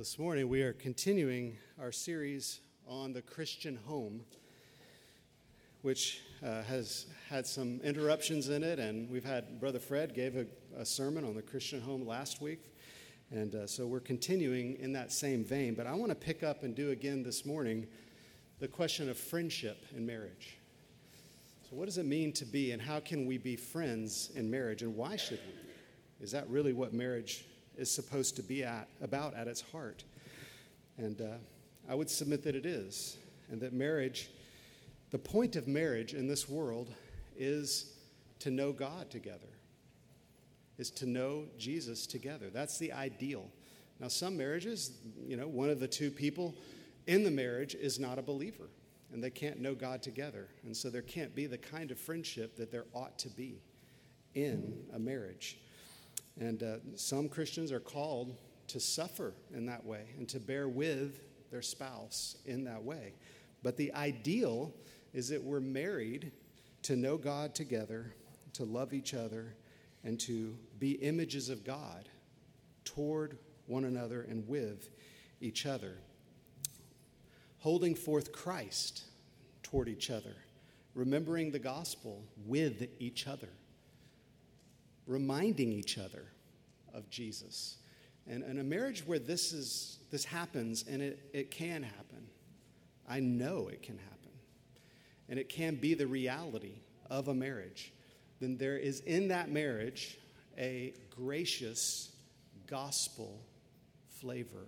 This morning we are continuing our series on the Christian home, which has had some interruptions in it, and we've had Brother Fred gave a sermon on the Christian home last week, and so we're continuing in that same vein. But I want to pick up and do again this morning the question of friendship in marriage. So what does it mean to be, and how can we be friends in marriage, and why should we be? Is that really what marriage is supposed to be about at its heart? And I would submit that it is, and that marriage, the point of marriage in this world is to know God together, is to know Jesus together. That's the ideal. Now, some marriages, one of the two people in the marriage is not a believer, and they can't know God together, and so there can't be the kind of friendship that there ought to be in a marriage. And some Christians are called to suffer in that way and to bear with their spouse in that way. But the ideal is that we're married to know God together, to love each other, and to be images of God toward one another and with each other. Holding forth Christ toward each other, remembering the gospel with each other, reminding each other of Jesus. And in a marriage where this happens, and it can happen, I know it can happen, and it can be the reality of a marriage, then there is in that marriage a gracious gospel flavor.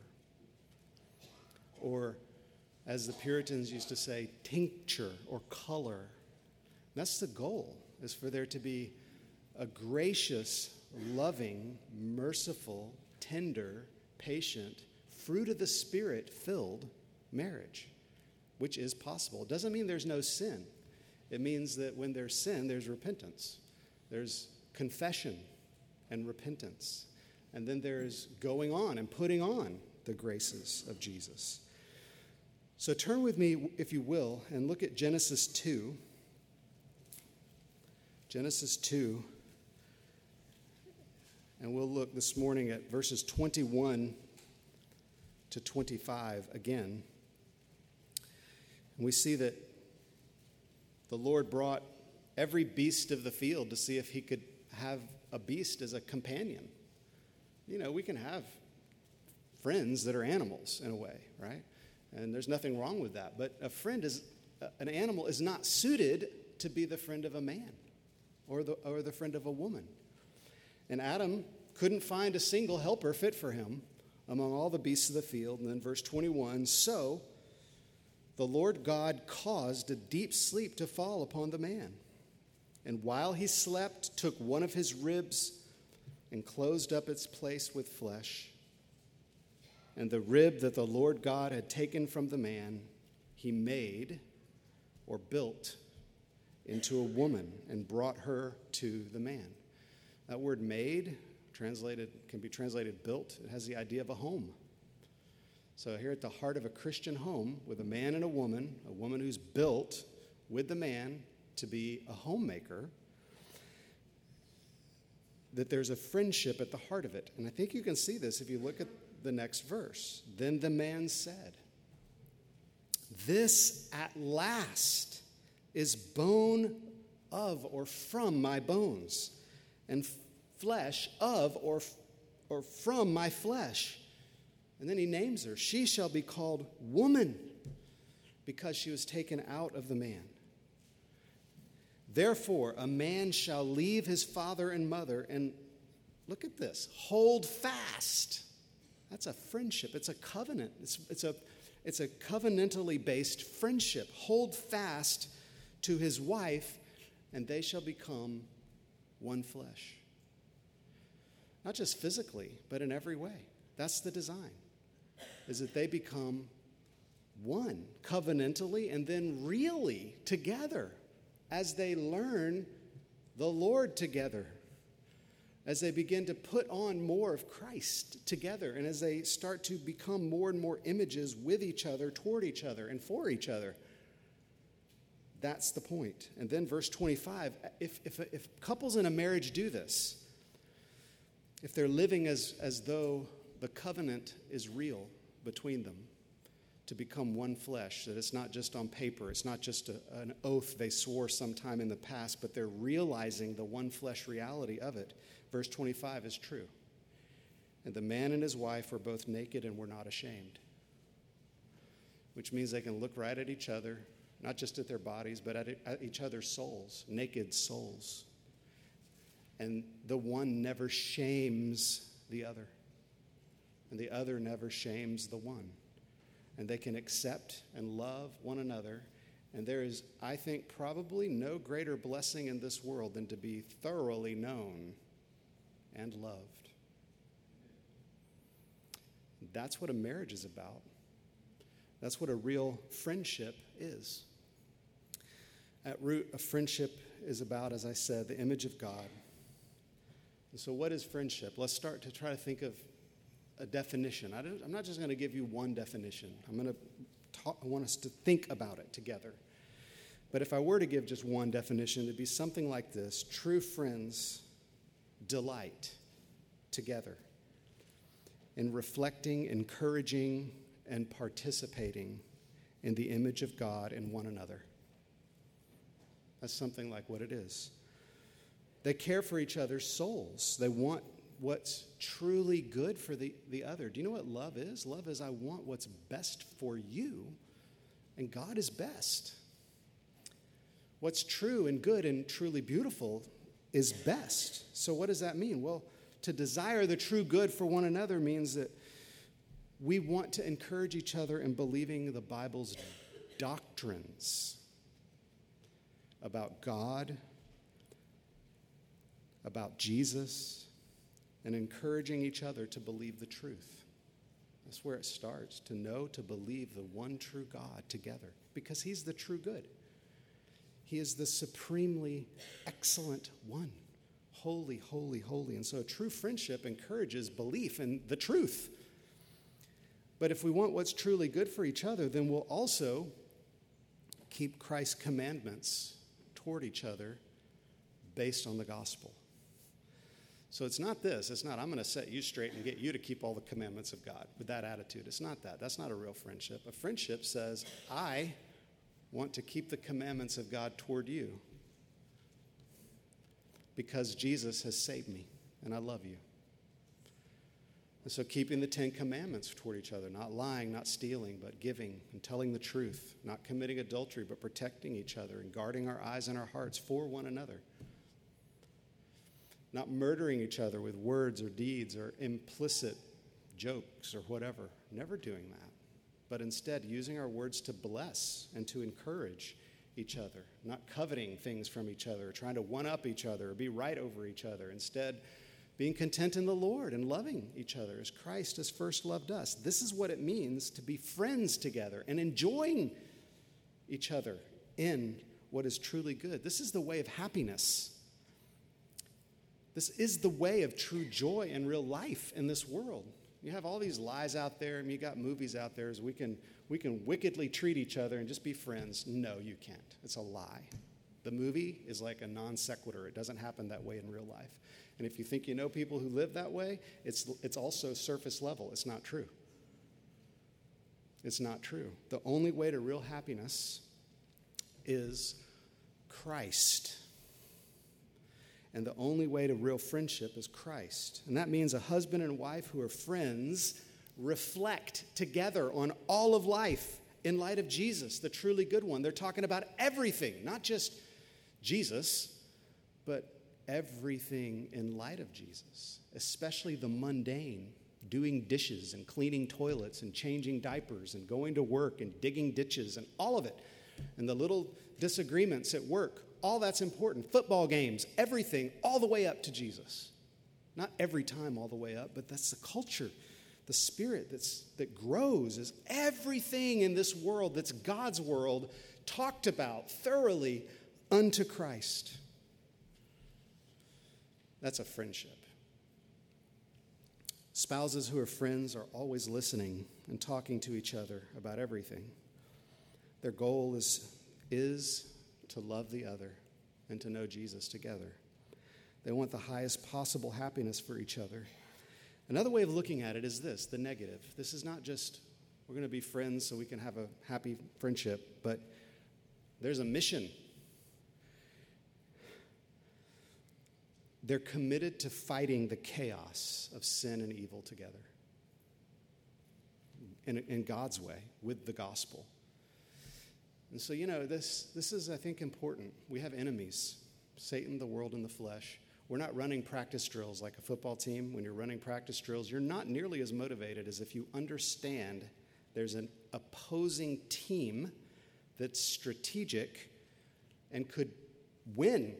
Or, as the Puritans used to say, tincture or color. That's the goal, is for there to be a gracious, loving, merciful, tender, patient, fruit of the Spirit filled marriage, which is possible. It doesn't mean there's no sin. It means that when there's sin, there's repentance. There's confession and repentance. And then there's going on and putting on the graces of Jesus. So turn with me, if you will, and look at Genesis 2. Genesis 2. And we'll look this morning at verses 21 to 25 again. And we see that the Lord brought every beast of the field to see if he could have a beast as a companion. We can have friends that are animals in a way, right? And there's nothing wrong with that. But an animal is not suited to be the friend of a man or the friend of a woman. And Adam couldn't find a single helper fit for him among all the beasts of the field. And then verse 21, so the Lord God caused a deep sleep to fall upon the man. And while he slept, took one of his ribs and closed up its place with flesh. And the rib that the Lord God had taken from the man, he made or built into a woman and brought her to the man. That word made can be translated built. It has the idea of a home. So here at the heart of a Christian home with a man and a woman who's built with the man to be a homemaker, that there's a friendship at the heart of it. And I think you can see this if you look at the next verse. Then the man said, "This at last is bone of or from my bones, and flesh of or from my flesh." And then he names her. She shall be called woman, because she was taken out of the man. Therefore, a man shall leave his father and mother, and look at this, hold fast. That's a friendship. It's a covenant. It's a covenantally based friendship. Hold fast to his wife, and they shall become one flesh. Not just physically, but in every way. That's the design, is that they become one covenantally and then really together as they learn the Lord together, as they begin to put on more of Christ together, and as they start to become more and more images with each other, toward each other, and for each other. That's the point. And then verse 25, if couples in a marriage do this, if they're living as though the covenant is real, between them to become one flesh, that it's not just on paper, it's not just an oath they swore sometime in the past, but they're realizing the one flesh reality of it. Verse 25 is true. And the man and his wife were both naked and were not ashamed, which means they can look right at each other, not just at their bodies, but at each other's souls, naked souls. And the one never shames the other, and the other never shames the one. And they can accept and love one another. And there is, I think, probably no greater blessing in this world than to be thoroughly known and loved. That's what a marriage is about. That's what a real friendship is. At root, a friendship is about, as I said, the image of God. And so what is friendship? Let's start to try to think of a definition. I'm not just going to give you one definition. I want us to think about it together. But if I were to give just one definition, it'd be something like this: true friends delight together in reflecting, encouraging, and participating in the image of God in one another. That's something like what it is. They care for each other's souls. They want what's truly good for the other. Do you know what love is? Love is, I want what's best for you, and God is best. What's true and good and truly beautiful is best. So what does that mean? Well, to desire the true good for one another means that we want to encourage each other in believing the Bible's doctrines about God, about Jesus, and encouraging each other to believe the truth. That's where it starts, to know, to believe the one true God together, because he's the true good. He is the supremely excellent one. Holy, holy, holy. And so a true friendship encourages belief in the truth. But if we want what's truly good for each other, then we'll also keep Christ's commandments toward each other based on the gospel. So it's not this. It's not, I'm going to set you straight and get you to keep all the commandments of God with that attitude. It's not that. That's not a real friendship. A friendship says, I want to keep the commandments of God toward you because Jesus has saved me and I love you. And so keeping the 10 commandments toward each other, not lying, not stealing, but giving and telling the truth, not committing adultery, but protecting each other and guarding our eyes and our hearts for one another. Not murdering each other with words or deeds or implicit jokes or whatever. Never doing that. But instead using our words to bless and to encourage each other. Not coveting things from each other, trying to one-up each other or be right over each other. Instead, being content in the Lord and loving each other as Christ has first loved us. This is what it means to be friends together and enjoying each other in what is truly good. This is the way of happiness. This is the way of true joy and real life in this world. You have all these lies out there, and you got movies out there as we can wickedly treat each other and just be friends. No, you can't. It's a lie. The movie is like a non sequitur. It doesn't happen that way in real life. And if you think you know people who live that way, it's also surface level. It's not true. It's not true. The only way to real happiness is Christ. And the only way to real friendship is Christ. And that means a husband and wife who are friends reflect together on all of life in light of Jesus, the truly good one. They're talking about everything, not just Jesus, but everything in light of Jesus, especially the mundane, doing dishes and cleaning toilets and changing diapers and going to work and digging ditches and all of it. And the little disagreements at work, all that's important. Football games, everything, all the way up to Jesus. Not every time all the way up, but that's the culture, the spirit that grows is everything in this world that's God's world talked about thoroughly unto Christ. That's a friendship. Spouses who are friends are always listening and talking to each other about everything. Their goal is to love the other and to know Jesus together. They want the highest possible happiness for each other. Another way of looking at it is this, the negative. This is not just We're going to be friends so we can have a happy friendship. But there's a mission. They're committed to fighting the chaos of sin and evil together in God's way, with the gospel. And so, this is, I think, important. We have enemies, Satan, the world, and the flesh. We're not running practice drills like a football team. When you're running practice drills, you're not nearly as motivated as if you understand there's an opposing team that's strategic and could win.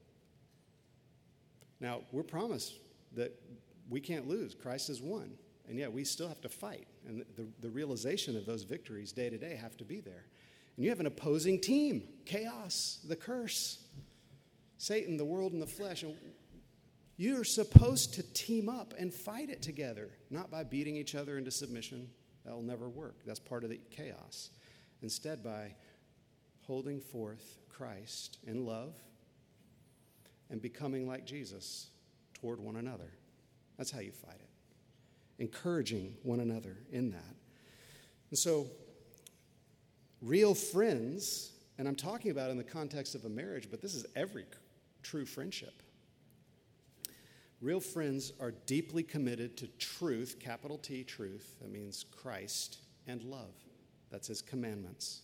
Now, we're promised that we can't lose. Christ has won. And yet we still have to fight. And the realization of those victories day to day have to be there. And you have an opposing team, chaos, the curse, Satan, the world, and the flesh. And you're supposed to team up and fight it together, not by beating each other into submission. That'll never work. That's part of the chaos. Instead, by holding forth Christ in love and becoming like Jesus toward one another. That's how you fight it. Encouraging one another in that. And so, real friends, and I'm talking about in the context of a marriage, but this is every true friendship. Real friends are deeply committed to truth, capital T, truth. That means Christ, and love. That's his commandments.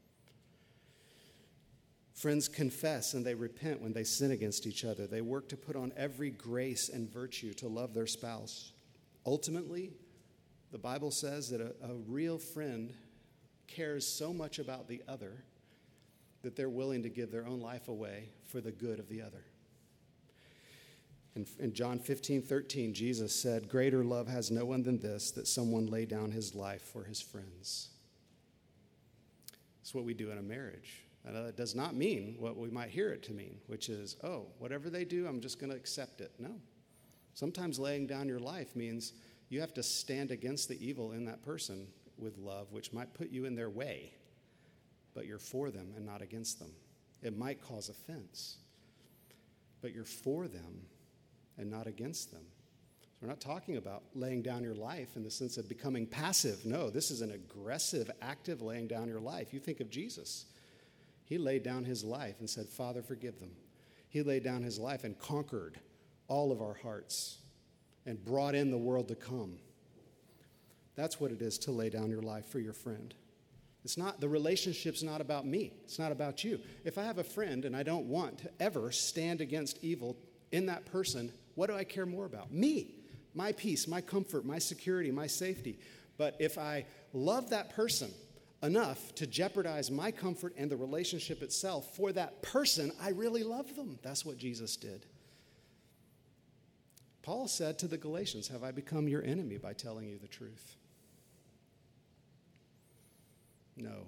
Friends confess and they repent when they sin against each other. They work to put on every grace and virtue to love their spouse. Ultimately, the Bible says that a real friend cares so much about the other that they're willing to give their own life away for the good of the other. In John 15:13, Jesus said, "Greater love has no one than this, that someone lay down his life for his friends." That's what we do in a marriage. And that does not mean what we might hear it to mean, which is, whatever they do, I'm just going to accept it. No. Sometimes laying down your life means you have to stand against the evil in that person with love, which might put you in their way, but you're for them and not against them. It might cause offense, but you're for them and not against them. So we're not talking about laying down your life in the sense of becoming passive. No, this is an aggressive, active laying down your life. You think of Jesus. He laid down his life and said, "Father, forgive them." He laid down his life and conquered all of our hearts and brought in the world to come. That's what it is to lay down your life for your friend. The relationship's not about me. It's not about you. If I have a friend and I don't want to ever stand against evil in that person, what do I care more about? Me, my peace, my comfort, my security, my safety. But if I love that person enough to jeopardize my comfort and the relationship itself for that person, I really love them. That's what Jesus did. Paul said to the Galatians, "Have I become your enemy by telling you the truth?" No.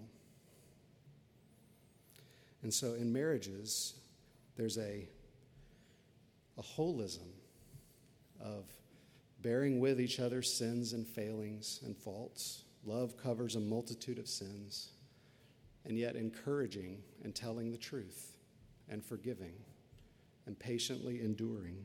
And so in marriages, there's a holism of bearing with each other's sins and failings and faults. Love covers a multitude of sins, and yet encouraging and telling the truth and forgiving and patiently enduring.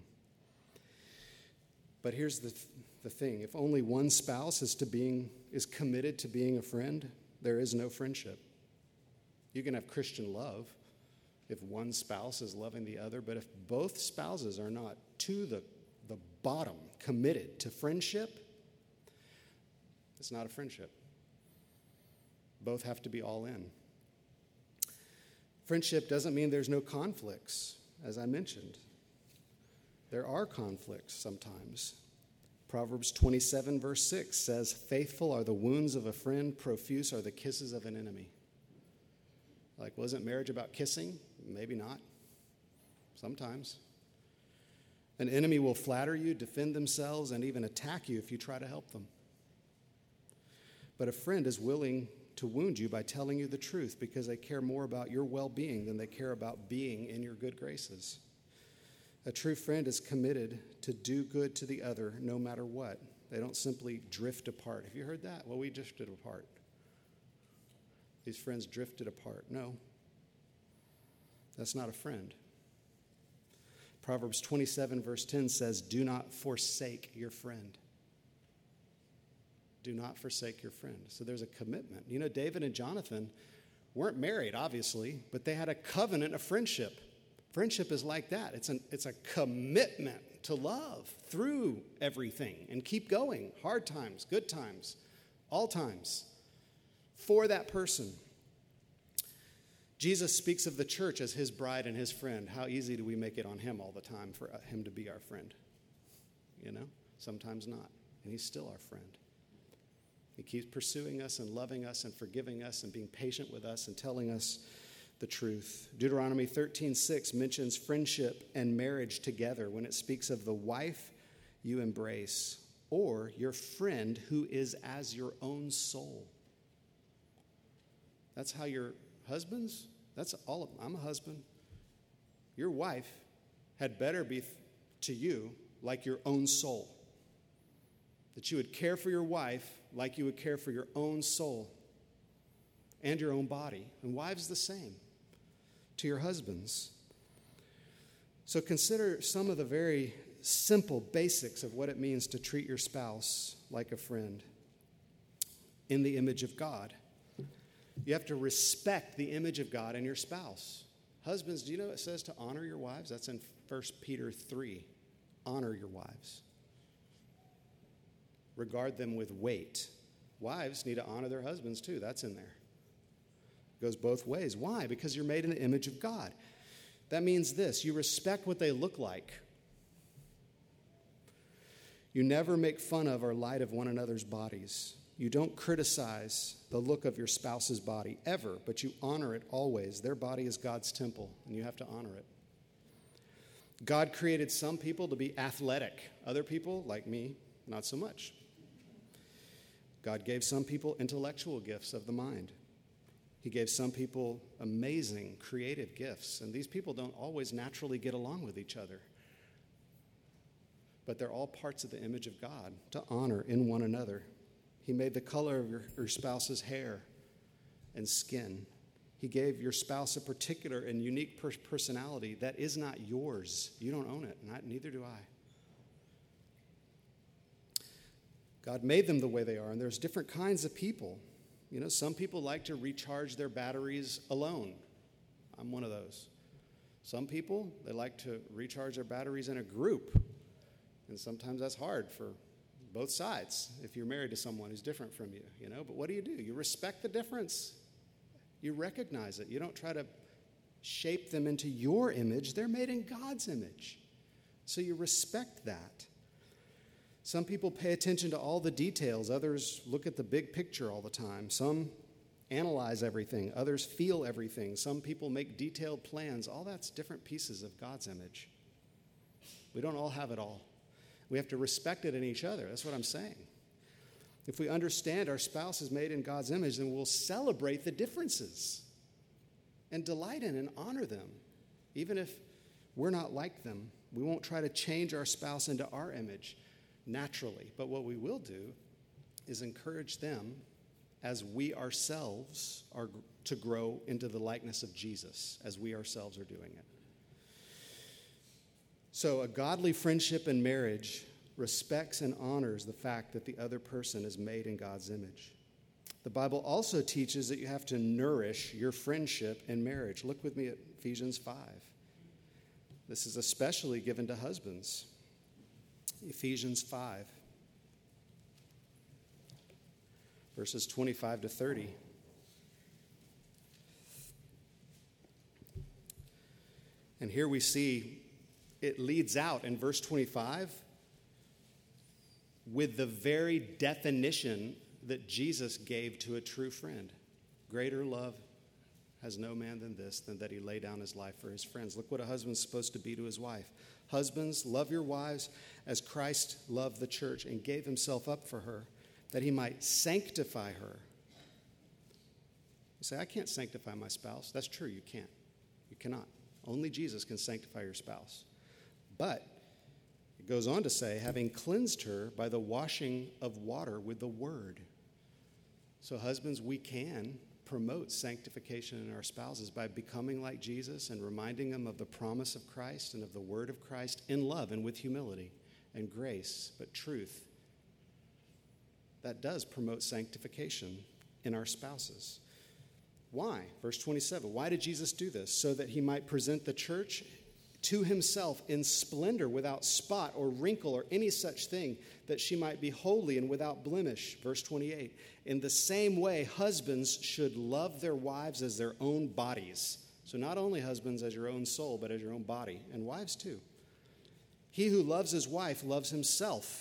But here's the thing. If only one spouse is committed to being a friend, there is no friendship. You can have Christian love if one spouse is loving the other, but if both spouses are not to the bottom committed to friendship, it's not a friendship. Both have to be all in. Friendship doesn't mean there's no conflicts, as I mentioned. There are conflicts sometimes. Proverbs 27, verse 6 says, "Faithful are the wounds of a friend, profuse are the kisses of an enemy." Like, wasn't marriage about kissing? Maybe not. Sometimes. An enemy will flatter you, defend themselves, and even attack you if you try to help them. But a friend is willing to wound you by telling you the truth because they care more about your well-being than they care about being in your good graces. A true friend is committed to do good to the other no matter what. They don't simply drift apart. Have you heard that? Well, we drifted apart. These friends drifted apart. No, that's not a friend. Proverbs 27, verse 10 says, "Do not forsake your friend." Do not forsake your friend. So there's a commitment. You know, David and Jonathan weren't married, obviously, but they had a covenant of friendship. Friendship is like that. It's a commitment to love through everything and keep going. Hard times, good times, all times, for that person. Jesus speaks of the church as his bride and his friend. How easy do we make it on him all the time for him to be our friend? You know, sometimes not. And he's still our friend. He keeps pursuing us and loving us and forgiving us and being patient with us and telling us the truth. Deuteronomy 13:6 mentions friendship and marriage together when it speaks of the wife you embrace or your friend who is as your own soul. That's how your husbands, I'm a husband. Your wife had better be to you like your own soul. That you would care for your wife like you would care for your own soul and your own body. And wives the same to your husbands. So consider some of the very simple basics of what it means to treat your spouse like a friend in the image of God. You have to respect the image of God in your spouse. Husbands, do you know it says to honor your wives? That's in 1 Peter 3. Honor your wives. Regard them with weight. Wives need to honor their husbands too. That's in there. It goes both ways. Why? Because you're made in the image of God. That means this: you respect what they look like. You never make fun of or light of one another's bodies. You don't criticize the look of your spouse's body ever, but you honor it always. Their body is God's temple, and you have to honor it. God created some people to be athletic. Other people, like me, not so much. God gave some people intellectual gifts of the mind. He gave some people amazing creative gifts, and these people don't always naturally get along with each other. But they're all parts of the image of God to honor in one another. He made the color of your spouse's hair and skin. He gave your spouse a particular and unique personality that is not yours. You don't own it, neither do I. God made them the way they are, and there's different kinds of people. You know, some people like to recharge their batteries alone. I'm one of those. Some people, they like to recharge their batteries in a group, and sometimes that's hard for both sides if you're married to someone who's different from you, you know. But what do? You respect the difference. You recognize it. You don't try to shape them into your image. They're made in God's image. So you respect that. Some people pay attention to all the details. Others look at the big picture all the time. Some analyze everything. Others feel everything. Some people make detailed plans. All that's different pieces of God's image. We don't all have it all. We have to respect it in each other. That's what I'm saying. If we understand our spouse is made in God's image, then we'll celebrate the differences and delight in and honor them. Even if we're not like them, we won't try to change our spouse into our image naturally. But what we will do is encourage them as we ourselves are to grow into the likeness of Jesus, as we ourselves are doing it. So a godly friendship and marriage respects and honors the fact that the other person is made in God's image. The Bible also teaches that you have to nourish your friendship and marriage. Look with me at Ephesians 5. This is especially given to husbands. Ephesians 5, verses 25 to 30. And here we see it leads out in verse 25 with the very definition that Jesus gave to a true friend. Greater love has no man than this, than that he lay down his life for his friends. Look what a husband's supposed to be to his wife. Husbands, love your wives as Christ loved the church and gave himself up for her, that he might sanctify her. You say, I can't sanctify my spouse. That's true, you can't. You cannot. Only Jesus can sanctify your spouse. But it goes on to say, having cleansed her by the washing of water with the word. So husbands, we can promote sanctification in our spouses by becoming like Jesus and reminding them of the promise of Christ and of the word of Christ in love and with humility and grace, but truth. that does promote sanctification in our spouses. Why? Verse 27, why did Jesus do this? So that he might present the church to himself in splendor, without spot or wrinkle or any such thing, that she might be holy and without blemish. Verse 28, in the same way, husbands should love their wives as their own bodies. So not only husbands as your own soul, but as your own body, and wives too. He who loves his wife loves himself.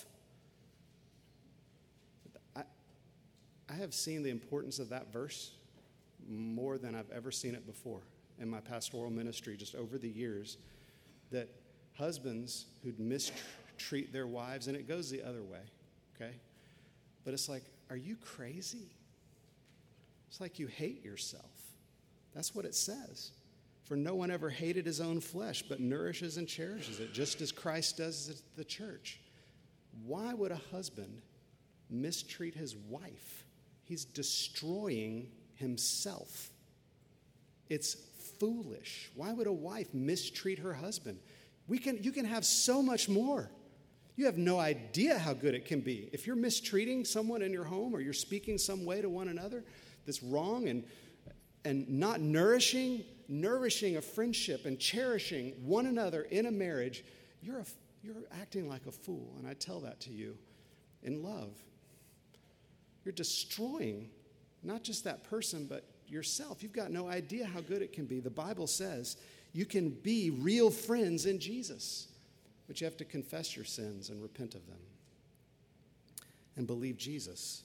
I have seen the importance of that verse more than I've ever seen it before in my pastoral ministry, just over the years, that husbands who'd mistreat their wives, and it goes the other way, okay? But it's like, are you crazy? It's like you hate yourself. That's what it says. For no one ever hated his own flesh, but nourishes and cherishes it, just as Christ does the church. Why would a husband mistreat his wife? He's destroying himself. It's foolish. Why would a wife mistreat her husband? You can have so much more. You have no idea how good it can be. If you're mistreating someone in your home, or you're speaking some way to one another that's wrong, and not nourishing a friendship and cherishing one another in a marriage, you're acting like a fool. And I tell that to you in love. You're destroying not just that person, but yourself. You've got no idea how good it can be. The Bible says you can be real friends in Jesus, but you have to confess your sins and repent of them and believe Jesus.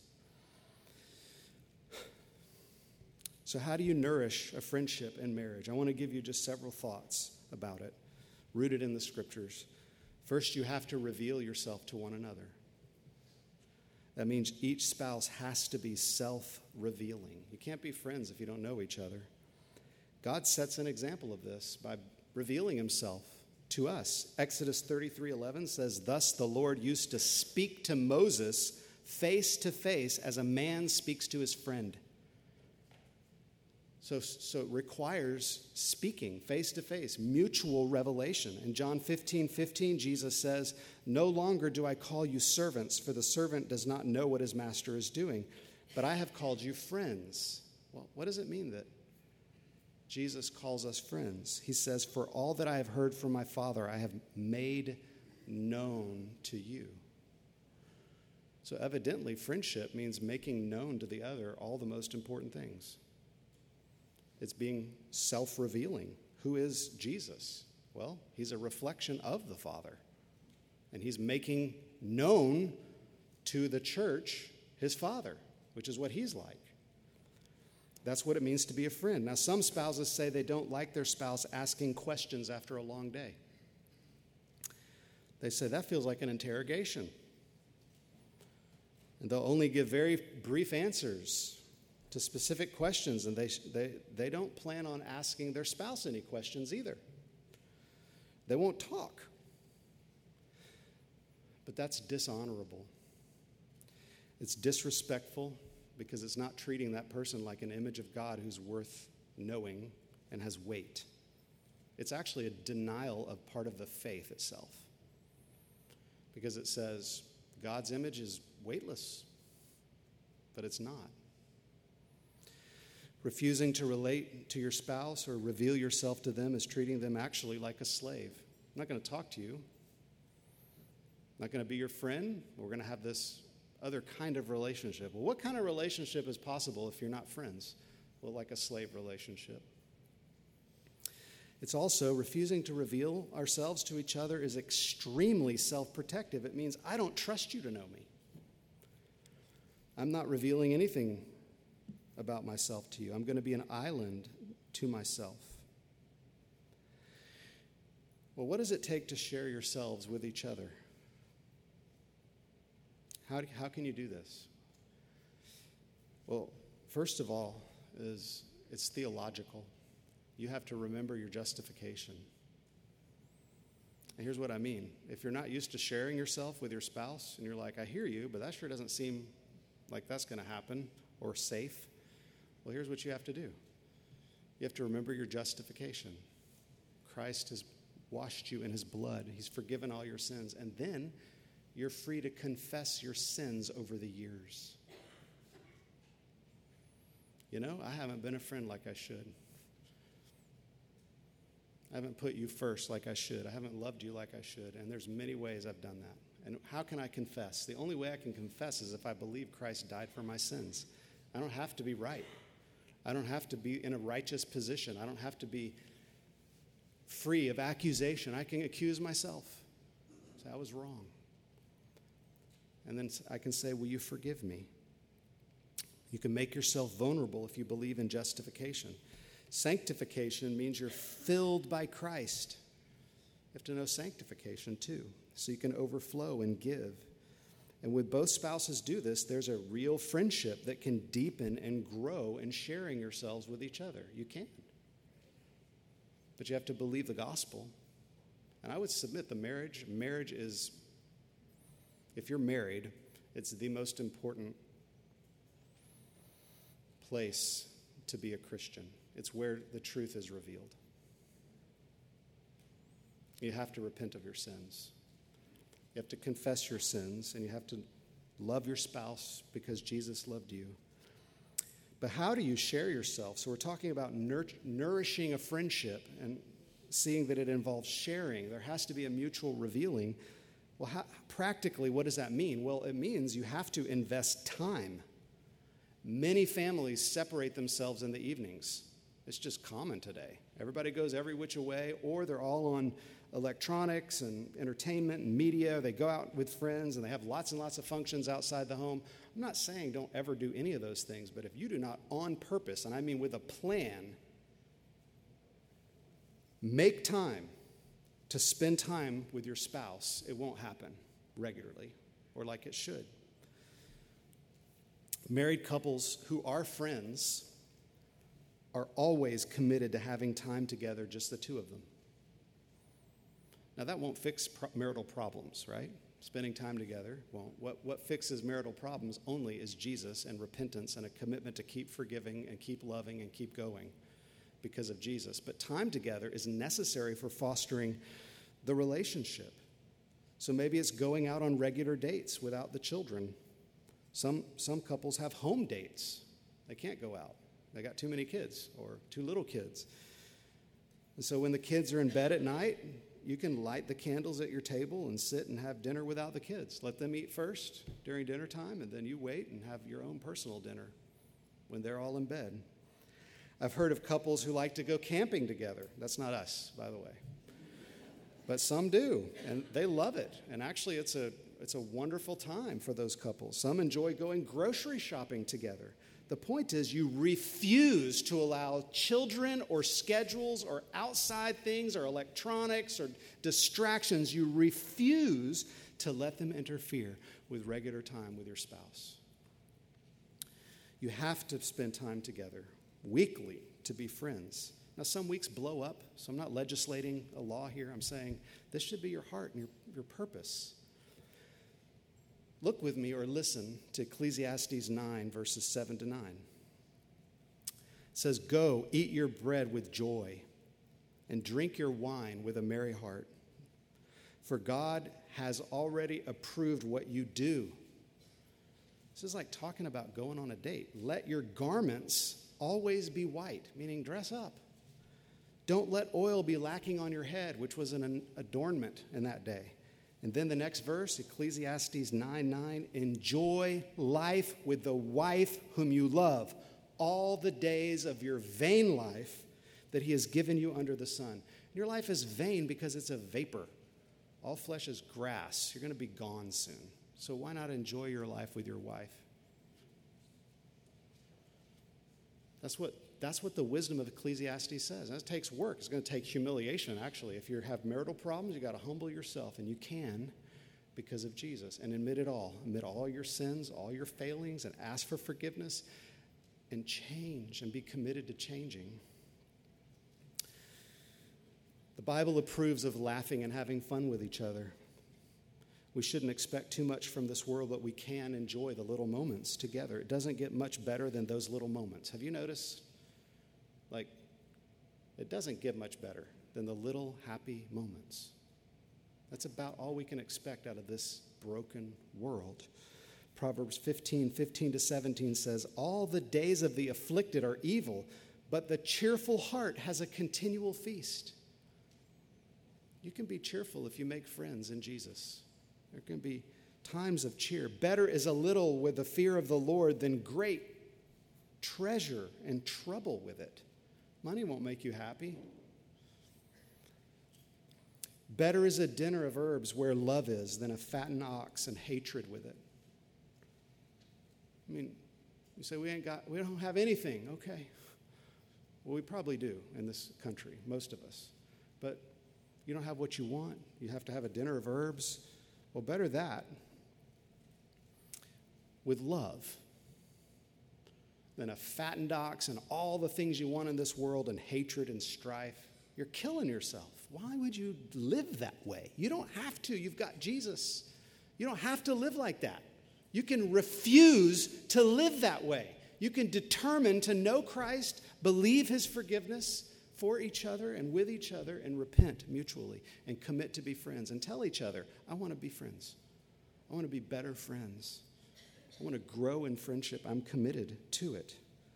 So how do you nourish a friendship in marriage? I want to give you just several thoughts about it, rooted in the scriptures. First, you have to reveal yourself to one another. That means each spouse has to be self-revealing. You can't be friends if you don't know each other. God sets an example of this by revealing himself to us. Exodus 33:11 says, thus the Lord used to speak to Moses face to face as a man speaks to his friend. So it requires speaking face to face, mutual revelation. In John 15:15, Jesus says, no longer do I call you servants, for the servant does not know what his master is doing, but I have called you friends. Well, what does it mean that Jesus calls us friends? He says, for all that I have heard from my Father, I have made known to you. So evidently, friendship means making known to the other all the most important things. It's being self-revealing. Who is Jesus? Well, he's a reflection of the Father. And he's making known to the church his Father, which is what he's like. That's what it means to be a friend. Now, some spouses say they don't like their spouse asking questions after a long day. They say that feels like an interrogation. And they'll only give very brief answers to specific questions, and they don't plan on asking their spouse any questions either. They won't talk. But that's dishonorable. It's disrespectful because it's not treating that person like an image of God who's worth knowing and has weight. It's actually a denial of part of the faith itself, because it says God's image is weightless, but it's not. Refusing to relate to your spouse or reveal yourself to them is treating them actually like a slave. I'm not going to talk to you. I'm not going to be your friend. We're going to have this other kind of relationship. Well, what kind of relationship is possible if you're not friends? Well, like a slave relationship. It's also refusing to reveal ourselves to each other is extremely self-protective. It means I don't trust you to know me. I'm not revealing anything about myself to you. I'm going to be an island to myself. Well, what does it take to share yourselves with each other? How can you do this? Well, first of all, it's theological. You have to remember your justification. And here's what I mean. If you're not used to sharing yourself with your spouse, and you're like, I hear you, but that sure doesn't seem like that's going to happen or safe. Well, here's what you have to do. You have to remember your justification. Christ has washed you in his blood. He's forgiven all your sins. And then You're free to confess your sins over the years. You know, I haven't been a friend like I should. I haven't put you first like I should. I haven't loved you like I should. And there's many ways I've done that. And how can I confess? The only way I can confess is if I believe Christ died for my sins. I don't have to be right. I don't have to be in a righteous position. I don't have to be free of accusation. I can accuse myself. Say, I was wrong. And then I can say, will you forgive me? You can make yourself vulnerable if you believe in justification. Sanctification means you're filled by Christ. You have to know sanctification too, so you can overflow and give. And when both spouses do this, there's a real friendship that can deepen and grow in sharing yourselves with each other. You can. But you have to believe the gospel. And I would submit marriage is, if you're married, it's the most important place to be a Christian. It's where the truth is revealed. You have to repent of your sins. You have to confess your sins, and you have to love your spouse because Jesus loved you. But how do you share yourself? So we're talking about nourishing a friendship and seeing that it involves sharing. There has to be a mutual revealing. Well, practically, what does that mean? Well, it means you have to invest time. Many families separate themselves in the evenings. It's just common today. Everybody goes every which way, or they're all on electronics and entertainment and media. They go out with friends, and they have lots and lots of functions outside the home. I'm not saying don't ever do any of those things, but if you do not on purpose, and I mean with a plan, make time to spend time with your spouse, it won't happen regularly or like it should. Married couples who are friends are always committed to having time together, just the two of them. Now, that won't fix marital problems, right? Spending time together won't. What fixes marital problems only is Jesus and repentance and a commitment to keep forgiving and keep loving and keep going because of Jesus. But time together is necessary for fostering the relationship. So maybe it's going out on regular dates without the children. Some couples have home dates. They can't go out. They got too many kids or too little kids. And so when the kids are in bed at night, you can light the candles at your table and sit and have dinner without the kids. Let them eat first during dinner time, and then you wait and have your own personal dinner when they're all in bed. I've heard of couples who like to go camping together. That's not us, by the way. But some do, and they love it. And actually, it's a wonderful time for those couples. Some enjoy going grocery shopping together. The point is you refuse to allow children or schedules or outside things or electronics or distractions. You refuse to let them interfere with regular time with your spouse. You have to spend time together weekly to be friends. Now, some weeks blow up, so I'm not legislating a law here. I'm saying this should be your heart and your purpose. Look with me or listen to Ecclesiastes 9, verses 7 to 9. It says, "Go, eat your bread with joy, and drink your wine with a merry heart. For God has already approved what you do." This is like talking about going on a date. "Let your garments always be white," meaning dress up. "Don't let oil be lacking on your head," which was an adornment in that day. And then the next verse, Ecclesiastes 9:9, "Enjoy life with the wife whom you love, all the days of your vain life that he has given you under the sun." Your life is vain because it's a vapor. All flesh is grass. You're going to be gone soon. So why not enjoy your life with your wife? That's what the wisdom of Ecclesiastes says. And it takes work. It's going to take humiliation, actually. If you have marital problems, you've got to humble yourself, and you can because of Jesus, and admit it all. Admit all your sins, all your failings, and ask for forgiveness, and change, and be committed to changing. The Bible approves of laughing and having fun with each other. We shouldn't expect too much from this world, but we can enjoy the little moments together. It doesn't get much better than those little moments. Have you noticed? It doesn't get much better than the little happy moments. That's about all we can expect out of this broken world. Proverbs 15:15-17 says, "All the days of the afflicted are evil, but the cheerful heart has a continual feast." You can be cheerful if you make friends in Jesus. There can be times of cheer. Better is a little with the fear of the Lord than great treasure and trouble with it. Money won't make you happy. Better is a dinner of herbs where love is than a fattened ox and hatred with it. I mean, you say we don't have anything. Okay. Well, we probably do in this country, most of us. But you don't have what you want. You have to have a dinner of herbs. Well, better that with love than a fattened ox and all the things you want in this world and hatred and strife. You're killing yourself. Why would you live that way? You don't have to. You've got Jesus. You don't have to live like that. You can refuse to live that way. You can determine to know Christ, believe his forgiveness for each other and with each other, and repent mutually and commit to be friends and tell each other, I want to be friends. I want to be better friends. I want to grow in friendship. I'm committed to it.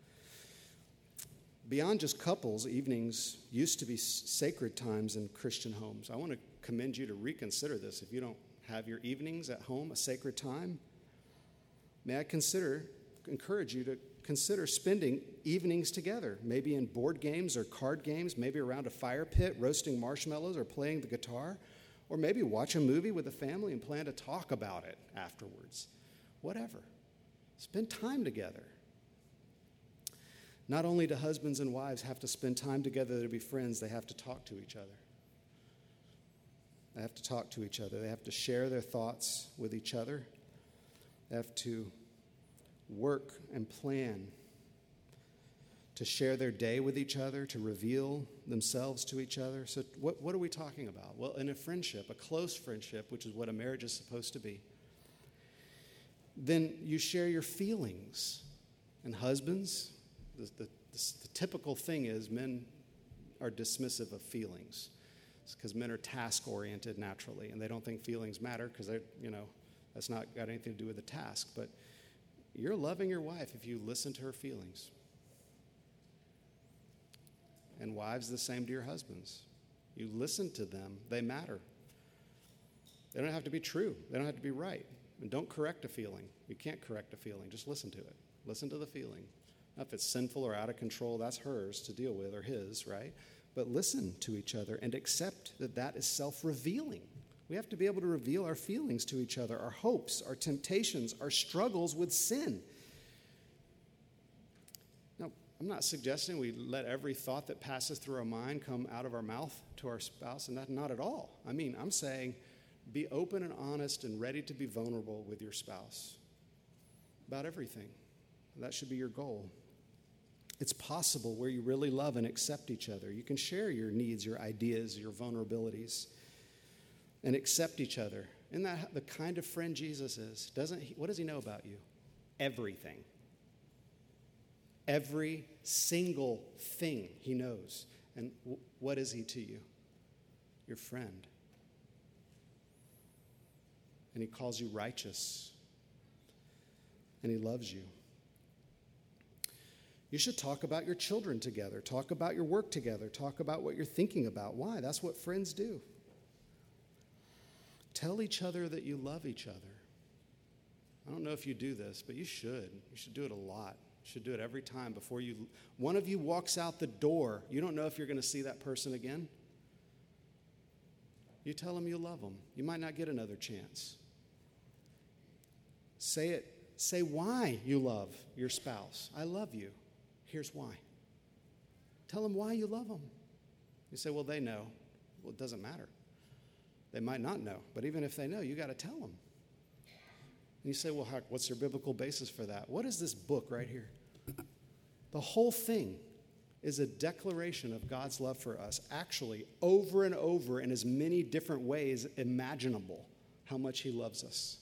Beyond just couples, evenings used to be sacred times in Christian homes. I want to commend you to reconsider this. If you don't have your evenings at home a sacred time, may I encourage you to consider spending evenings together, maybe in board games or card games, maybe around a fire pit, roasting marshmallows or playing the guitar, or maybe watch a movie with a family and plan to talk about it afterwards. Whatever. Spend time together. Not only do husbands and wives have to spend time together to be friends, they have to talk to each other. They have to talk to each other. They have to share their thoughts with each other. They have to work and plan to share their day with each other, to reveal themselves to each other. So what are we talking about? Well, in a friendship, a close friendship, which is what a marriage is supposed to be, then you share your feelings. And husbands, the typical thing is men are dismissive of feelings. It's because men are task-oriented naturally, and they don't think feelings matter because that's not got anything to do with the task. But you're loving your wife if you listen to her feelings. And wives, the same to your husbands. You listen to them. They matter. They don't have to be true. They don't have to be right. And don't correct a feeling. You can't correct a feeling. Just listen to it. Listen to the feeling. Now, if it's sinful or out of control, that's hers to deal with, or his, right? But listen to each other and accept that that is self-revealing. We have to be able to reveal our feelings to each other, our hopes, our temptations, our struggles with sin. Now, I'm not suggesting we let every thought that passes through our mind come out of our mouth to our spouse, and that not at all. I mean, I'm saying be open and honest and ready to be vulnerable with your spouse about everything. That should be your goal. It's possible where you really love and accept each other. You can share your needs, your ideas, your vulnerabilities, and accept each other. Isn't that the kind of friend Jesus is? What does he know about you? Everything. Every single thing he knows. And what is he to you? Your friend. And he calls you righteous. And he loves you. You should talk about your children together. Talk about your work together. Talk about what you're thinking about. Why? That's what friends do. Tell each other that you love each other. I don't know if you do this, but you should. You should do it a lot. You should do it every time before one of you walks out the door. You don't know if you're going to see that person again. You tell them you love them. You might not get another chance. Say it. Say why you love your spouse. I love you. Here's why. Tell them why you love them. You say, well, they know. Well, it doesn't matter. They might not know, but even if they know, you got to tell them. And you say, well, what's your biblical basis for that? What is this book right here? The whole thing is a declaration of God's love for us, actually, over and over in as many different ways imaginable, how much he loves us.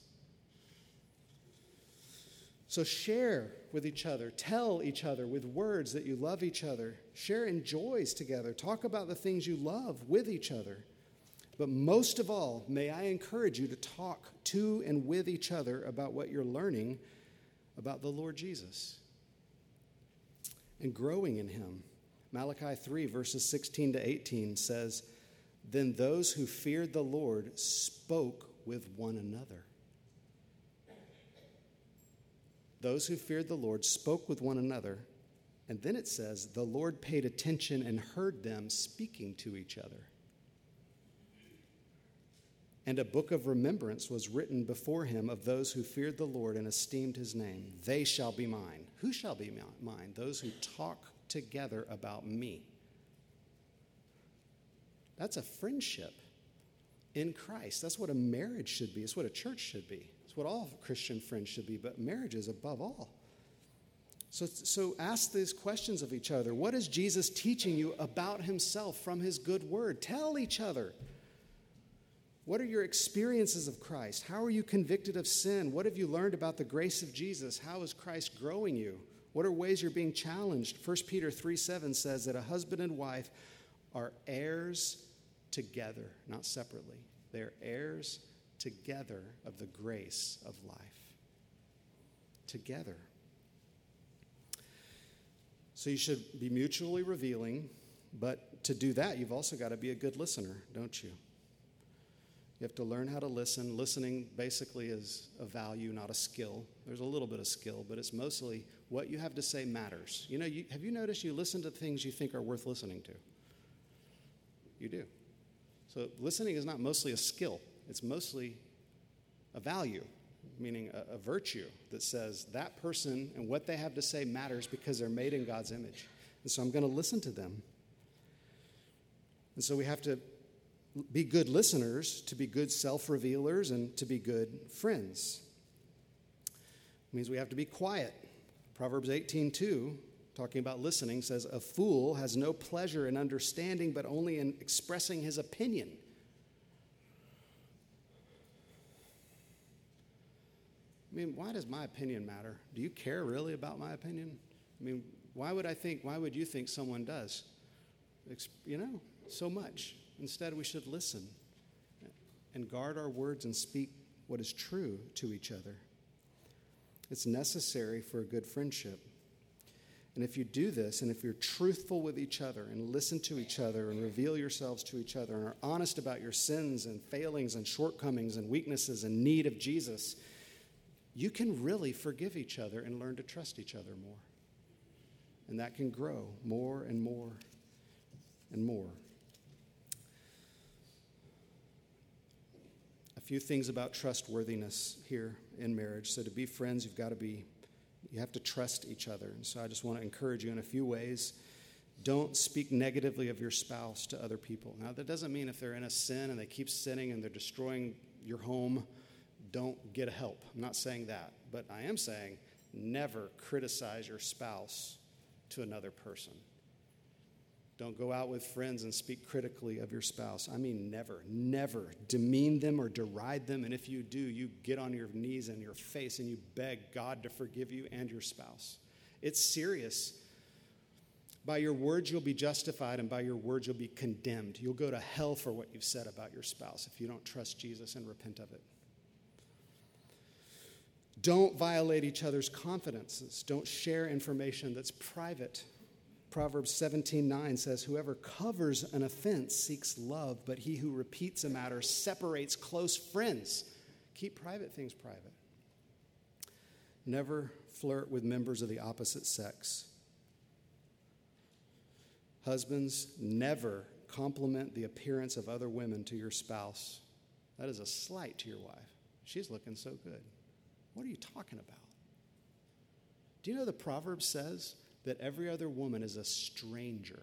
So share with each other. Tell each other with words that you love each other. Share in joys together. Talk about the things you love with each other. But most of all, may I encourage you to talk to and with each other about what you're learning about the Lord Jesus and growing in him. Malachi 3, verses 16 to 18 says, "Then those who feared the Lord spoke with one another." Those who feared the Lord spoke with one another. And then it says, "The Lord paid attention and heard them speaking to each other. And a book of remembrance was written before him of those who feared the Lord and esteemed his name. They shall be mine." Who shall be mine? Those who talk together about me. That's a friendship in Christ. That's what a marriage should be. It's what a church should be. It's what all Christian friends should be, but marriage is above all. So ask these questions of each other. What is Jesus teaching you about himself from his good word? Tell each other. What are your experiences of Christ? How are you convicted of sin? What have you learned about the grace of Jesus? How is Christ growing you? What are ways you're being challenged? 1 Peter 3:7 says that a husband and wife are heirs together, not separately. They're heirs together of the grace of life. Together. So you should be mutually revealing, but to do that, you've also got to be a good listener, don't you? You have to learn how to listen. Listening basically is a value, not a skill. There's a little bit of skill, but it's mostly what you have to say matters. You know, have you noticed you listen to things you think are worth listening to? You do. So listening is not mostly a skill. It's mostly a value, meaning a virtue that says that person and what they have to say matters because they're made in God's image. And so I'm going to listen to them. And so we have to be good listeners, to be good self-revealers, and to be good friends. It means we have to be quiet. Proverbs 18:2, talking about listening, says, "A fool has no pleasure in understanding, but only in expressing his opinion." I mean, why does my opinion matter? Do you care really about my opinion? I mean, why would you think someone does? So much. Instead, we should listen and guard our words and speak what is true to each other. It's necessary for a good friendship. And if you do this, and if you're truthful with each other and listen to each other and reveal yourselves to each other and are honest about your sins and failings and shortcomings and weaknesses and need of Jesus, you can really forgive each other and learn to trust each other more. And that can grow more and more and more. A few things about trustworthiness here in marriage. So to be friends, you have to trust each other. And so I just want to encourage you in a few ways. Don't speak negatively of your spouse to other people. Now, that doesn't mean if they're in a sin and they keep sinning and they're destroying your home, don't get help. I'm not saying that. But I am saying never criticize your spouse to another person. Don't go out with friends and speak critically of your spouse. I mean, never demean them or deride them. And if you do, you get on your knees and your face and you beg God to forgive you and your spouse. It's serious. By your words, you'll be justified, and by your words, you'll be condemned. You'll go to hell for what you've said about your spouse if you don't trust Jesus and repent of it. Don't violate each other's confidences. Don't share information that's private. Proverbs 17:9 says, "Whoever covers an offense seeks love, but he who repeats a matter separates close friends." Keep private things private. Never flirt with members of the opposite sex. Husbands, never compliment the appearance of other women to your spouse. That is a slight to your wife. She's looking so good. What are you talking about? Do you know the proverb says that every other woman is a stranger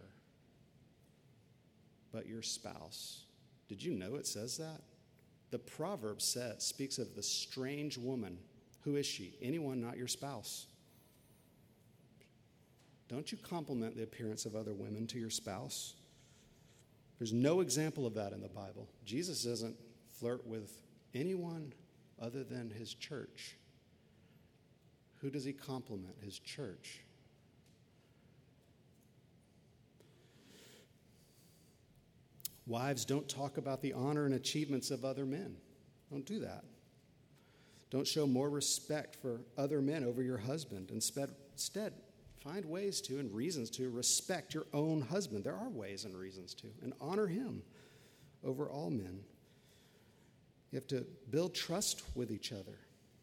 but your spouse? Did you know it says that? The proverb speaks of the strange woman. Who is she? Anyone not your spouse. Don't you compliment the appearance of other women to your spouse? There's no example of that in the Bible. Jesus doesn't flirt with anyone other than his church. Who does he compliment? His church. Wives, don't talk about the honor and achievements of other men. Don't do that. Don't show more respect for other men over your husband. Instead, find ways to and reasons to respect your own husband. There are ways and reasons to, and honor him over all men. You have to build trust with each other.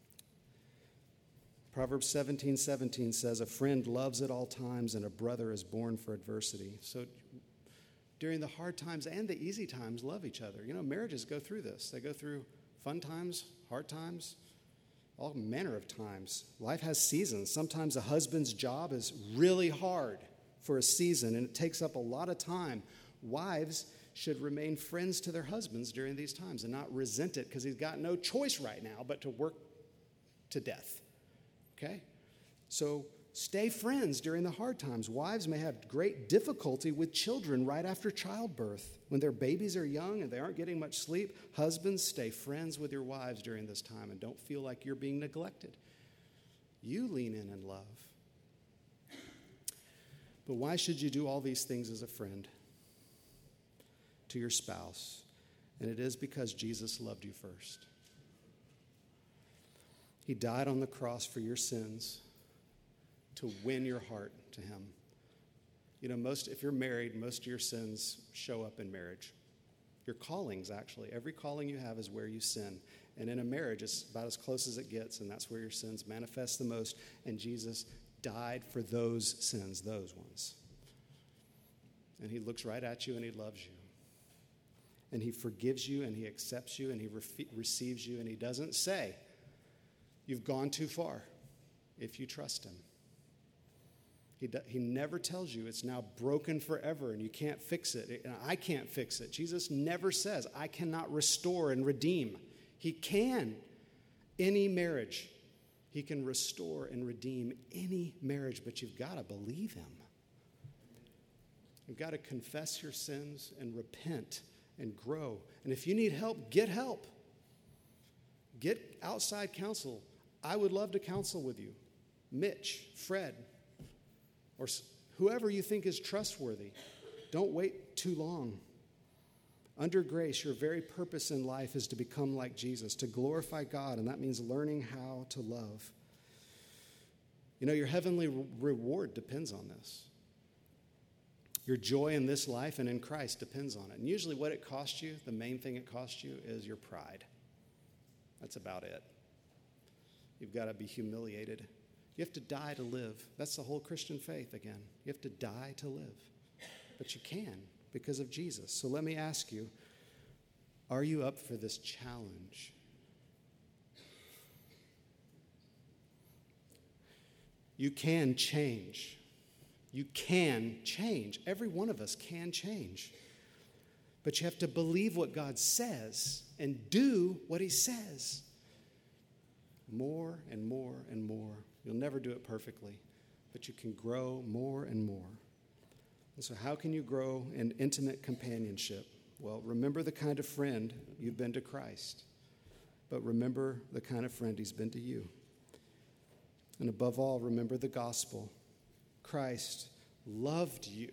Proverbs 17:17 says, "A friend loves at all times, and a brother is born for adversity." So during the hard times and the easy times, love each other. You know, marriages go through this. They go through fun times, hard times, all manner of times. Life has seasons. Sometimes a husband's job is really hard for a season, and it takes up a lot of time. Wives should remain friends to their husbands during these times and not resent it because he's got no choice right now but to work to death. Okay? So stay friends during the hard times. Wives may have great difficulty with children right after childbirth. When their babies are young and they aren't getting much sleep, husbands, stay friends with your wives during this time and don't feel like you're being neglected. You lean in love. But why should you do all these things as a friend to your spouse? And it is because Jesus loved you first. He died on the cross for your sins to win your heart to him. You know, if you're married, most of your sins show up in marriage. Your callings, actually. Every calling you have is where you sin. And in a marriage, it's about as close as it gets, and that's where your sins manifest the most. And Jesus died for those sins, those ones. And he looks right at you, and he loves you. And he forgives you, and he accepts you, and he receives you, and he doesn't say, "You've gone too far," if you trust him. He never tells you it's now broken forever and you can't fix it. I can't fix it. Jesus never says, "I cannot restore and redeem." He can. Any marriage. He can restore and redeem any marriage, but you've got to believe him. You've got to confess your sins and repent and grow. And if you need help, get help. Get outside counsel. I would love to counsel with you. Mitch, Fred, or whoever you think is trustworthy. Don't wait too long. Under grace, your very purpose in life is to become like Jesus, to glorify God, and that means learning how to love. You know, your heavenly reward depends on this. Your joy in this life and in Christ depends on it. And usually what it costs you, the main thing it costs you, is your pride. That's about it. You've got to be humiliated. You have to die to live. That's the whole Christian faith again. You have to die to live. But you can because of Jesus. So let me ask you, are you up for this challenge? You can change. You can change. Every one of us can change. But you have to believe what God says and do what he says. More and more and more. You'll never do it perfectly, but you can grow more and more. And so how can you grow in intimate companionship? Well, remember the kind of friend you've been to Christ, but remember the kind of friend he's been to you. And above all, remember the gospel. Christ loved you,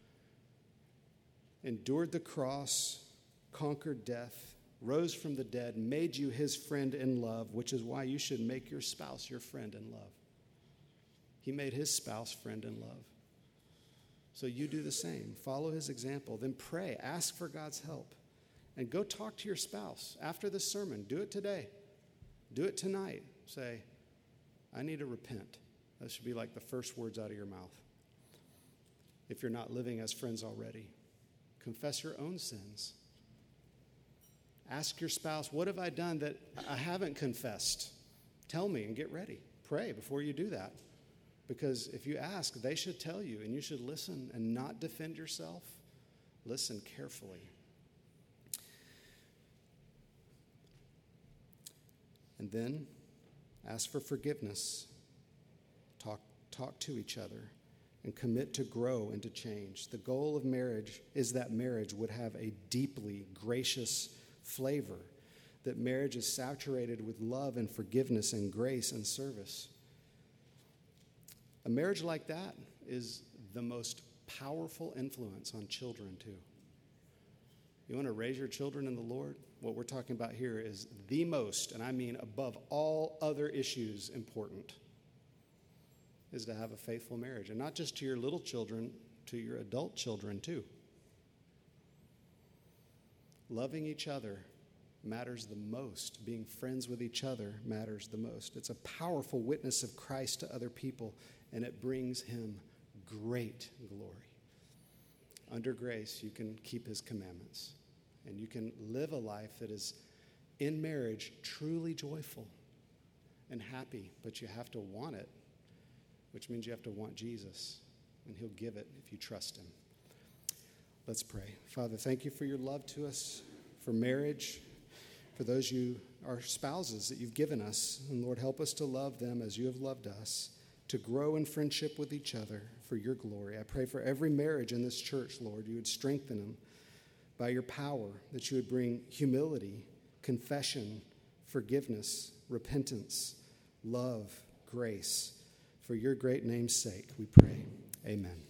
endured the cross, conquered death, rose from the dead, made you his friend in love, which is why you should make your spouse your friend in love. He made his spouse friend in love. So you do the same. Follow his example. Then pray. Ask for God's help. And go talk to your spouse after this sermon. Do it today. Do it tonight. Say, "I need to repent." That should be like the first words out of your mouth. If you're not living as friends already, confess your own sins. Ask your spouse, "What have I done that I haven't confessed?" Tell me and get ready. Pray before you do that. Because if you ask, they should tell you, and you should listen and not defend yourself. Listen carefully. And then ask for forgiveness. Talk to each other and commit to grow and to change. The goal of marriage is that marriage would have a deeply gracious flavor, that marriage is saturated with love and forgiveness and grace and service. A marriage like that is the most powerful influence on children, too. You want to raise your children in the Lord? What we're talking about here is the most, and I mean above all other issues important, is to have a faithful marriage. And not just to your little children, to your adult children too. Loving each other matters the most. Being friends with each other matters the most. It's a powerful witness of Christ to other people, and it brings him great glory. Under grace, you can keep his commandments, and you can live a life that is, in marriage, truly joyful and happy, but you have to want it, which means you have to want Jesus, and he'll give it if you trust him. Let's pray. Father, thank you for your love to us, for marriage, for those you are spouses that you've given us. And Lord, help us to love them as you have loved us, to grow in friendship with each other for your glory. I pray for every marriage in this church, Lord, you would strengthen them by your power, that you would bring humility, confession, forgiveness, repentance, love, grace. For your great name's sake, we pray. Amen.